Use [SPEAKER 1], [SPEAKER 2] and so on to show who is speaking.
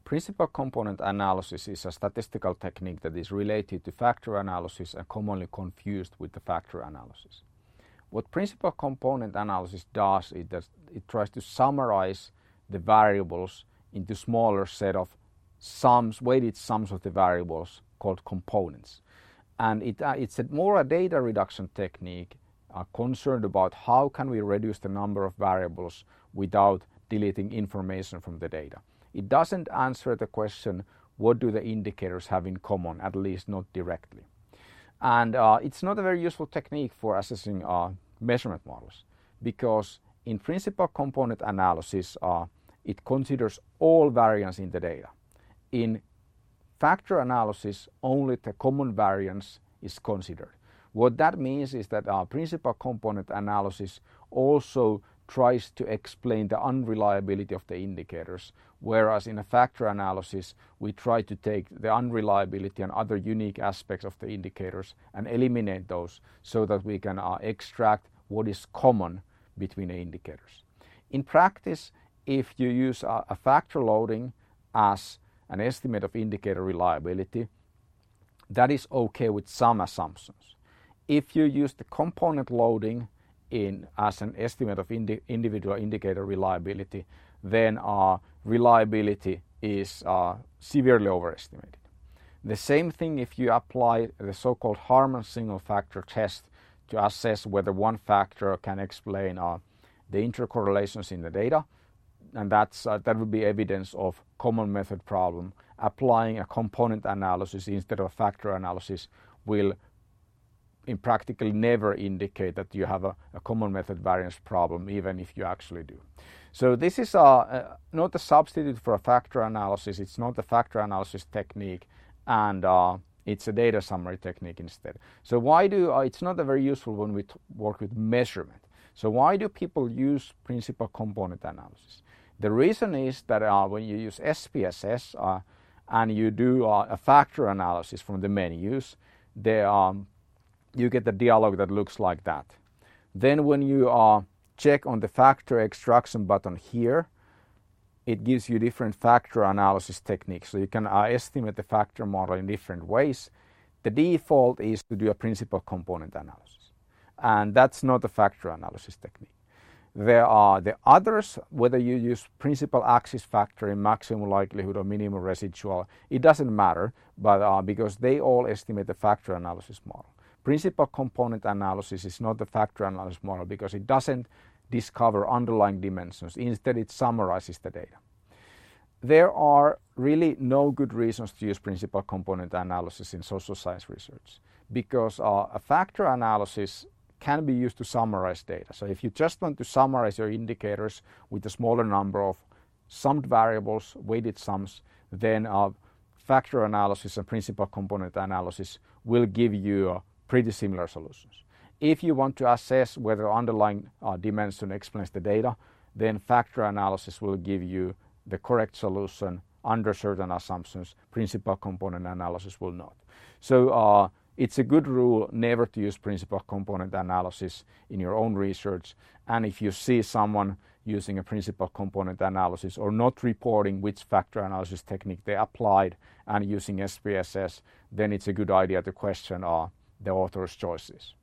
[SPEAKER 1] Principal component analysis is a statistical technique that is related to factor analysis and commonly confused with the factor analysis. What principal component analysis does is that it tries to summarize the variables into smaller set of sums, weighted sums of the variables called components. And it's more a data reduction technique concerned about how can we reduce the number of variables without deleting information from the data. It doesn't answer the question, what do the indicators have in common, at least not directly. And it's not a very useful technique for assessing measurement models, because in principal component analysis, it considers all variance in the data. In factor analysis, only the common variance is considered. What that means is that principal component analysis also tries to explain the unreliability of the indicators, whereas in a factor analysis we try to take the unreliability and other unique aspects of the indicators and eliminate those so that we can extract what is common between the indicators. In practice, if you use a factor loading as an estimate of indicator reliability, that is okay with some assumptions. If you use the component loading as an estimate of individual indicator reliability, then reliability is severely overestimated. The same thing if you apply the so-called Harman single factor test to assess whether one factor can explain the intercorrelations in the data, and that would be evidence of common method problem. Applying a component analysis instead of factor analysis will in practically never indicate that you have a common method variance problem, even if you actually do. So this is not a substitute for a factor analysis. It's not a factor analysis technique, and it's a data summary technique instead. So why it's not a very useful when we work with measurement. So why do people use principal component analysis? The reason is that when you use SPSS and you do a factor analysis from the menus, you get the dialog that looks like that. Then when you check on the factor extraction button here, it gives you different factor analysis techniques. So you can estimate the factor model in different ways. The default is to do a principal component analysis, and that's not a factor analysis technique. There are the others, whether you use principal axis factor in maximum likelihood or minimum residual, it doesn't matter, but because they all estimate the factor analysis model. Principal component analysis is not the factor analysis model because it doesn't discover underlying dimensions. Instead, it summarizes the data. There are really no good reasons to use principal component analysis in social science research, because a factor analysis can be used to summarize data. So if you just want to summarize your indicators with a smaller number of summed variables, weighted sums, then factor analysis and principal component analysis will give you pretty similar solutions. If you want to assess whether underlying dimension explains the data, then factor analysis will give you the correct solution under certain assumptions. Principal component analysis will not. So it's a good rule never to use principal component analysis in your own research. And if you see someone using a principal component analysis or not reporting which factor analysis technique they applied and using SPSS, then it's a good idea to question the author's choices.